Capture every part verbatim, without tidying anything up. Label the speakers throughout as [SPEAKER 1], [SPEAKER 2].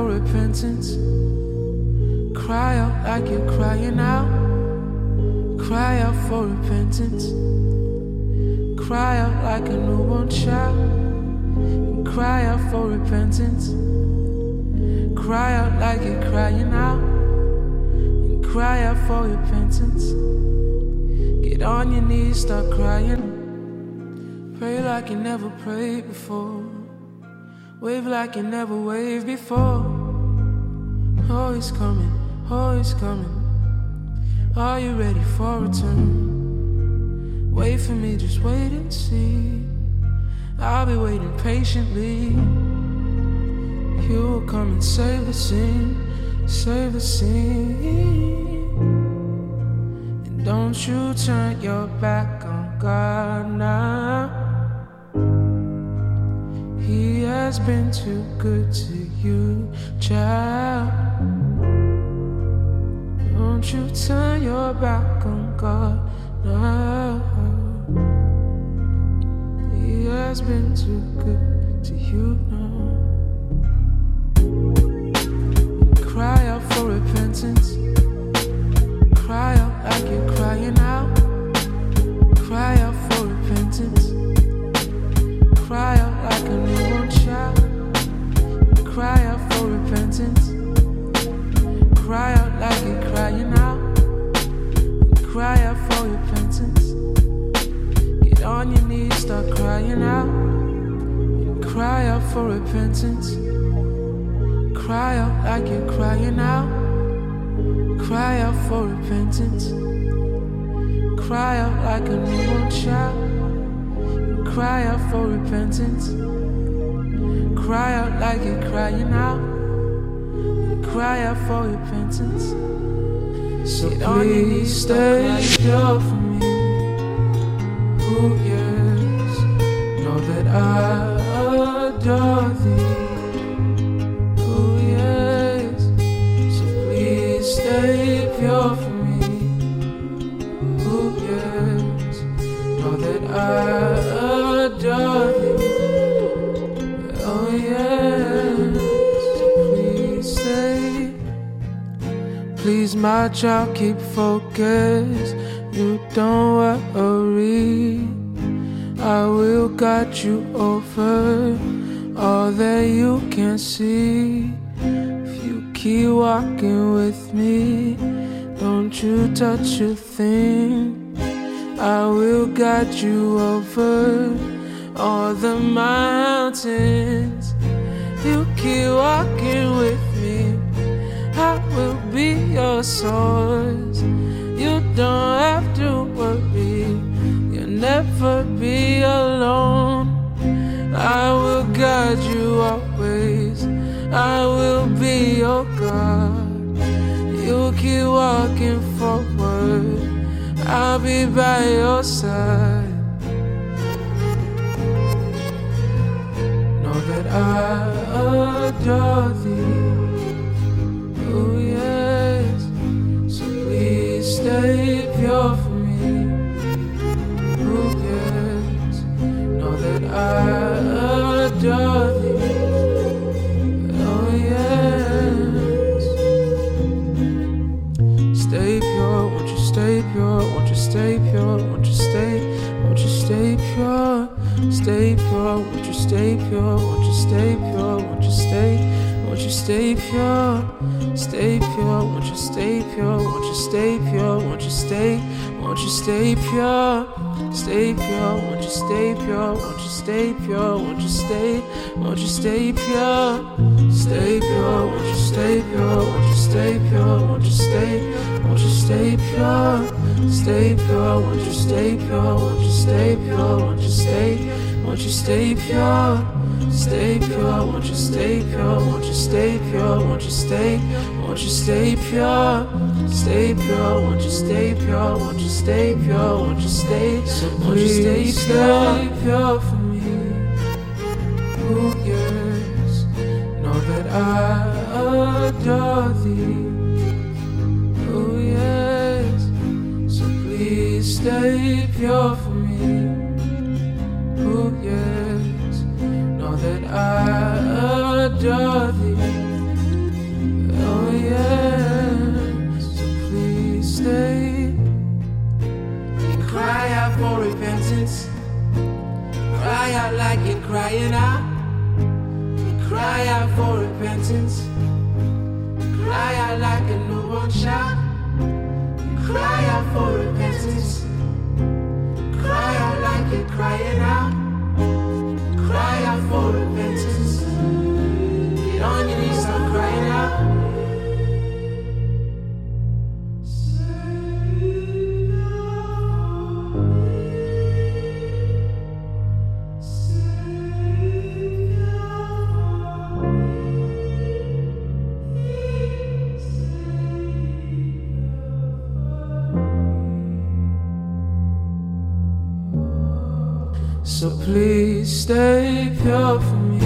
[SPEAKER 1] for repentance. Cry out like you're crying out. Cry out for repentance. Cry out like a newborn child. And cry out for repentance. Cry out like you're crying out. And cry out for repentance. Get on your knees, start crying. Pray like you never prayed before. Wave like you never waved before. Oh, he's coming, oh, he's coming. Are you ready for a turn? Wait for me, just wait and see. I'll be waiting patiently. He will come and save the scene, save the scene. And don't you turn your back on God now. He has been too good to you, child. Don't you turn your back on God now. He has been too good to you now. Cry out for repentance. Cry out like you're crying out. Cry out for repentance. Cry out like a newborn child. Cry out for repentance. Cry out like you're crying out. Cry out for repentance. Get on your knees, start crying out. Cry out for repentance. Cry out like you're crying out. Cry out for repentance. Cry out like a newborn child. Cry out for repentance. Cry out like you're crying out. Cry out for repentance. So get please stay pure for me. Who cares? Know that I adore thee. Oh yes. So please stay pure for me. Who cares? Know that I adore thee. Oh yes. So please stay. Please, my child, keep focus. You don't worry. I will guide you over all that you can see. If you keep walking with me, don't you touch a thing. I will guide you over all the mountains. You keep walking with me, I will be your source. You don't have to worry, you'll never be alone. I will guide you always, I will be your God. You keep walking forward, I'll be by your side. Know that I adore thee. Oh yes, so please stay pure for me. Who cares? Know that I adore thee. Oh yes. Stay pure, won't you stay pure? Won't you stay pure? Won't you stay? Won't you stay pure? Stay pure, won't you stay pure? Won't you stay pure? Won't you stay? Won't you stay pure? Stay pure, won't you stay pure? Won't you stay pure? Won't you stay? Won't you stay pure? Stay pure, won't you stay pure? Won't you stay pure? Won't you stay? Won't you stay pure? Stay pure, won't you stay pure? Won't you stay pure? Won't you stay? Won't you stay pure? Stay pure, won't you stay pure? Won't you stay pure? Won't you stay? Won't you stay pure? Stay pure, won't you stay pure? Won't you stay pure? Won't you stay? Won't you stay pure? Stay pure, won't you stay pure? Won't you stay pure? Won't you stay? Won't you stay pure? Pure for me. Who cares? Know that I adore thee. Oh yes, so please stay pure for me. Who cares? Know that I adore thee. one shout. Cry out for repentance. Cry out like you're crying out. Cry out for repentance. Get on your knees, start crying out. So please stay pure for me.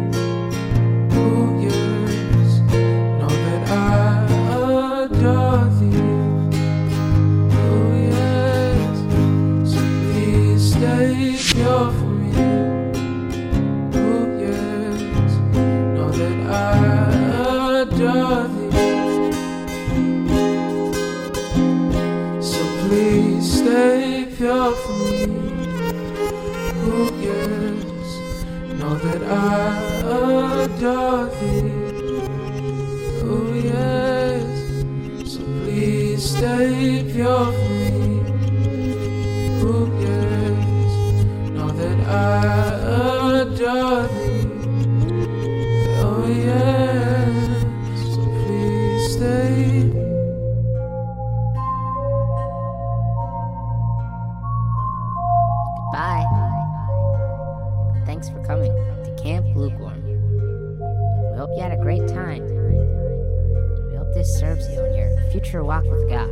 [SPEAKER 1] Oh yes, know that I adore thee. Oh yes, so please stay pure for me. Oh yes, know that I adore thee. So please stay pure for me. Oh yes, know that I adore thee. Oh yes, so please stay pure for me. Oh yes, know that I adore thee. Oh yes, so please stay.
[SPEAKER 2] Bye. Thanks for coming to Camp Lukewarm. We hope you had a great time. We hope this serves you on your future walk with God.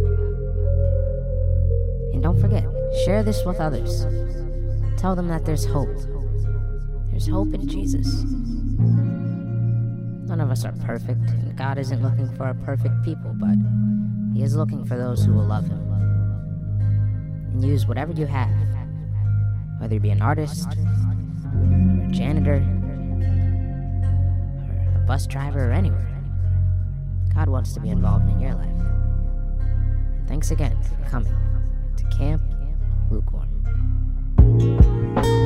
[SPEAKER 2] And don't forget, share this with others. Tell them that there's hope. There's hope in Jesus. None of us are perfect, and God isn't looking for a perfect people, but He is looking for those who will love Him. And use whatever you have, whether you be an artist, or a janitor, or a bus driver, or anywhere. God wants to be involved in your life. And thanks again for coming to Camp Lukewarm.